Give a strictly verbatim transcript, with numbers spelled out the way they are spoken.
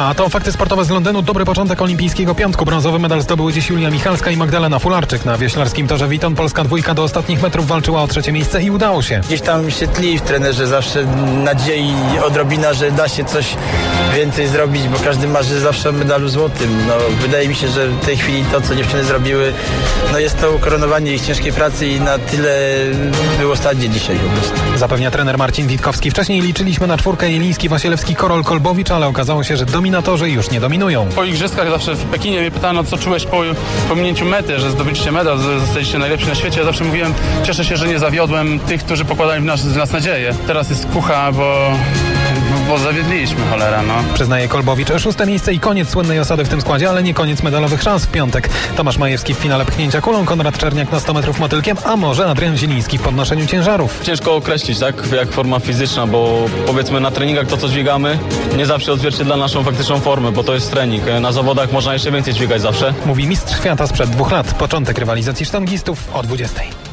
A to fakty sportowe z Londynu. Dobry początek olimpijskiego piątku. Brązowy medal zdobyły dziś Julia Michalska i Magdalena Fularczyk. Na wioślarskim torze Witon polska dwójka do ostatnich metrów walczyła o trzecie miejsce i udało się. Gdzieś tam się tli w trenerze zawsze nadziei, odrobina, że da się coś więcej zrobić, bo każdy marzy zawsze o medalu złotym. No, wydaje mi się, że w tej chwili to, co dziewczyny zrobiły, no jest to ukoronowanie ich ciężkiej pracy i na tyle było stadnie dzisiaj po prostu. Zapewnia trener Marcin Witkowski. Wcześniej liczyliśmy na czwórkę Jeliński, Wasielewski, Korol, Kolbowicz, ale okazało się, że dominatorzy już nie dominują. Po igrzyskach zawsze w Pekinie mnie pytano, co czułeś po, po minięciu mety, że zdobyliście medal, że zostaliście najlepsi na świecie. Ja zawsze mówiłem, cieszę się, że nie zawiodłem tych, którzy pokładali w nas, w nas nadzieję. Teraz jest kucha, bo... bo zawiedliśmy, cholera, no. Przyznaje Kolbowicz. Szóste miejsce i koniec słynnej osady w tym składzie, ale nie koniec medalowych szans w piątek. Tomasz Majewski w finale pchnięcia kulą, Konrad Czerniak na sto metrów motylkiem, a może Adrian Zieliński w podnoszeniu ciężarów. Ciężko określić, tak, jak forma fizyczna, bo powiedzmy na treningach to, co dźwigamy, nie zawsze odzwierciedla naszą faktyczną formę, bo to jest trening. Na zawodach można jeszcze więcej dźwigać zawsze. Mówi mistrz świata sprzed dwóch lat. Początek rywalizacji sztangistów o dwudziestej.